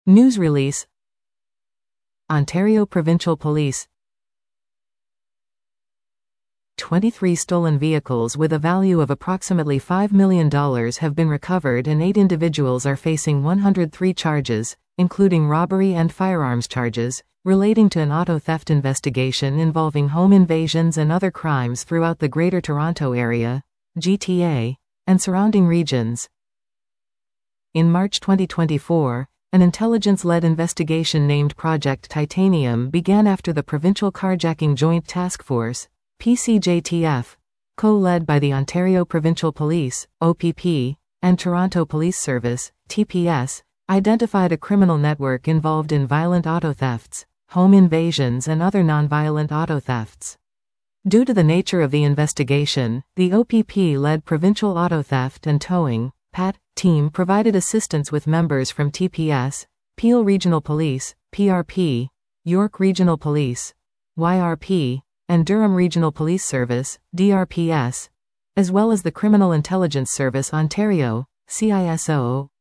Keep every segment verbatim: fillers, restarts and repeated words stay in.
News release. Ontario Provincial Police. twenty-three stolen vehicles with a value of approximately five million dollars have been recovered and eight individuals are facing one hundred three charges, including robbery and firearms charges, relating to an auto theft investigation involving home invasions and other crimes throughout the Greater Toronto Area, G T A, and surrounding regions. In March twenty twenty-four, an intelligence-led investigation named Project Titanium began after the Provincial Carjacking Joint Task Force, P C J T F, co-led by the Ontario Provincial Police, O P P, and Toronto Police Service, T P S, identified a criminal network involved in violent auto thefts, home invasions and other non-violent auto thefts. Due to the nature of the investigation, the O P P-led Provincial Auto Theft and Towing P A T team provided assistance with members from T P S, Peel Regional Police, P R P, York Regional Police, Y R P, and Durham Regional Police Service, D R P S, as well as the Criminal Intelligence Service Ontario, C I S O.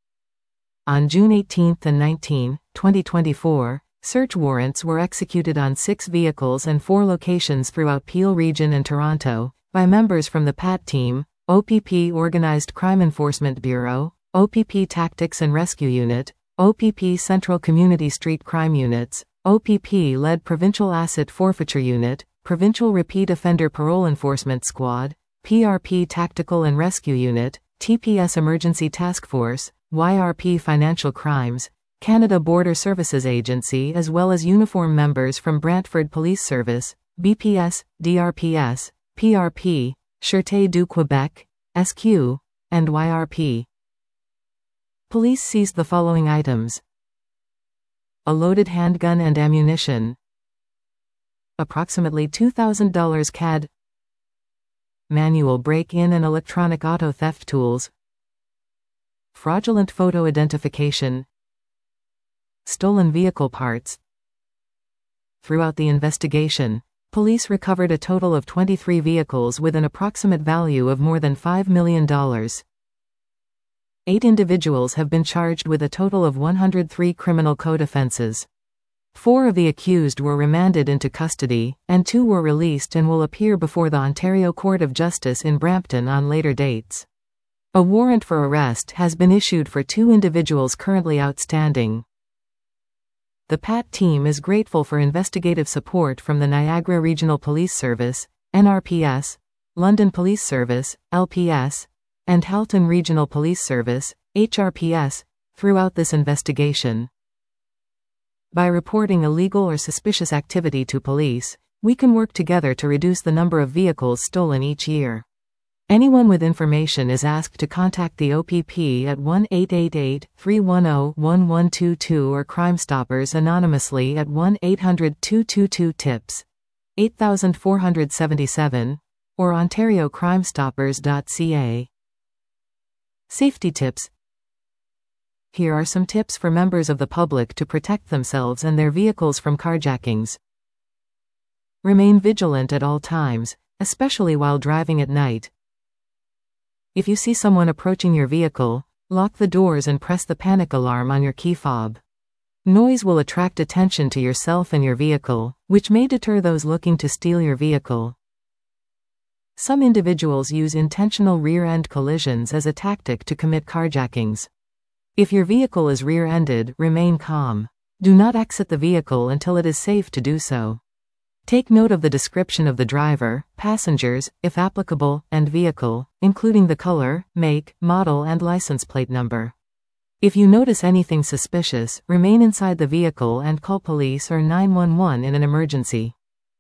On June eighteenth and nineteenth, twenty twenty-four, search warrants were executed on six vehicles and four locations throughout Peel Region and Toronto, by members from the P A T team, O P P Organized Crime Enforcement Bureau, O P P Tactics and Rescue Unit, O P P Central Community Street Crime Units, O P P-led Provincial Asset Forfeiture Unit, Provincial Repeat Offender Parole Enforcement Squad, P R P Tactical and Rescue Unit, T P S Emergency Task Force, Y R P Financial Crimes, Canada Border Services Agency as well as uniform members from Brantford Police Service, B P S, D R P S, P R P, Sûreté du Québec, S Q, and Y R P. Police seized the following items: a loaded handgun and ammunition, approximately two thousand dollars C A D, manual break-in and electronic auto theft tools, fraudulent photo identification, stolen vehicle parts. Throughout the investigation, police recovered a total of twenty-three vehicles with an approximate value of more than five million dollars. Eight individuals have been charged with a total of one hundred three criminal code offenses. Four of the accused were remanded into custody, and two were released and will appear before the Ontario Court of Justice in Brampton on later dates. A warrant for arrest has been issued for two individuals currently outstanding. The P A T team is grateful for investigative support from the Niagara Regional Police Service, N R P S, London Police Service, L P S, and Halton Regional Police Service, H R P S, throughout this investigation. By reporting illegal or suspicious activity to police, we can work together to reduce the number of vehicles stolen each year. Anyone with information is asked to contact the O P P at one eight eight eight, three one zero, one one two two or Crime Stoppers anonymously at one eight hundred, two two two, TIPS, eight four seven seven, or ontario crime stoppers dot c a. Safety tips. Here are some tips for members of the public to protect themselves and their vehicles from carjackings. Remain vigilant at all times, especially while driving at night. If you see someone approaching your vehicle, lock the doors and press the panic alarm on your key fob. Noise will attract attention to yourself and your vehicle, which may deter those looking to steal your vehicle. Some individuals use intentional rear-end collisions as a tactic to commit carjackings. If your vehicle is rear-ended, remain calm. Do not exit the vehicle until it is safe to do so. Take note of the description of the driver, passengers, if applicable, and vehicle, including the color, make, model and license plate number. If you notice anything suspicious, remain inside the vehicle and call police or nine one one in an emergency.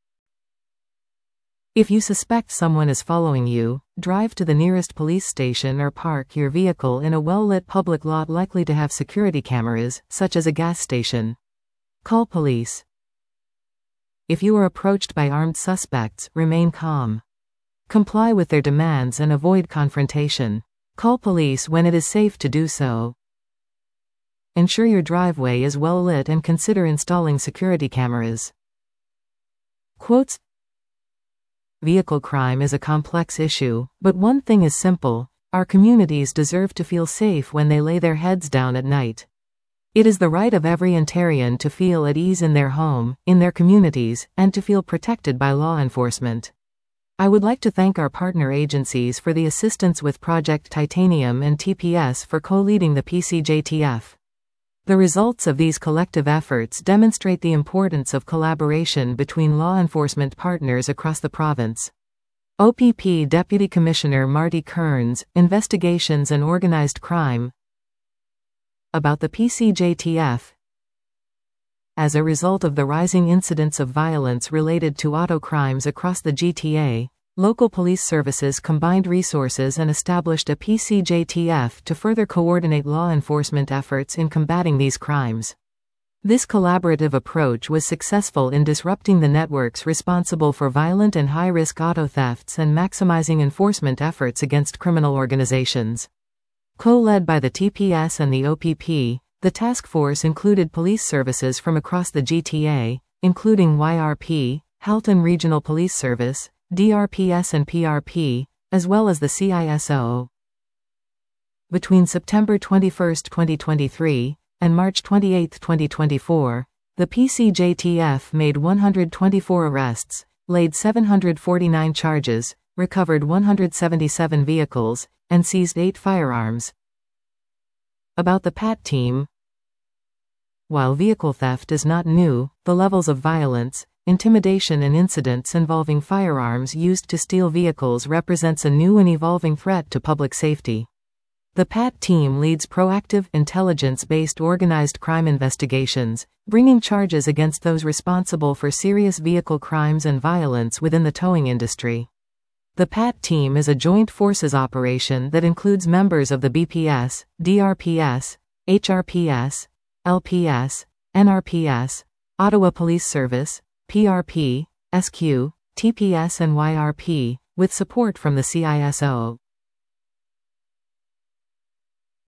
If you suspect someone is following you, drive to the nearest police station or park your vehicle in a well-lit public lot likely to have security cameras, such as a gas station. Call police. If you are approached by armed suspects, remain calm. Comply with their demands and avoid confrontation. Call police when it is safe to do so. Ensure your driveway is well lit and consider installing security cameras. Quotes. Vehicle crime is a complex issue, but one thing is simple: our communities deserve to feel safe when they lay their heads down at night. It is the right of every Ontarian to feel at ease in their home, in their communities, and to feel protected by law enforcement. I would like to thank our partner agencies for the assistance with Project Titanium and T P S for co-leading the P C J T F. The results of these collective efforts demonstrate the importance of collaboration between law enforcement partners across the province. O P P Deputy Commissioner Marty Kearns, Investigations and Organized Crime. About the P C J T F. As a result of the rising incidents of violence related to auto crimes across the G T A, local police services combined resources and established a P C J T F to further coordinate law enforcement efforts in combating these crimes. This collaborative approach was successful in disrupting the networks responsible for violent and high-risk auto thefts and maximizing enforcement efforts against criminal organizations. Co-led by the T P S and the O P P, the task force included police services from across the G T A, including Y R P, Halton Regional Police Service, D R P S and P R P, as well as the C I S O. Between September twenty-first, twenty twenty-three, and March twenty-eighth, twenty twenty-four, the P C J T F made one hundred twenty-four arrests, laid seven hundred forty-nine charges, recovered one hundred seventy-seven vehicles, and seized eight firearms. About the P A T team. While vehicle theft is not new, the levels of violence, intimidation and incidents involving firearms used to steal vehicles represents a new and evolving threat to public safety. The P A T team leads proactive, intelligence-based organized crime investigations, bringing charges against those responsible for serious vehicle crimes and violence within the towing industry. The P A T team is a joint forces operation that includes members of the B P S, D R P S, H R P S, L P S, N R P S, Ottawa Police Service, P R P, S Q, T P S and Y R P, with support from the C I S O.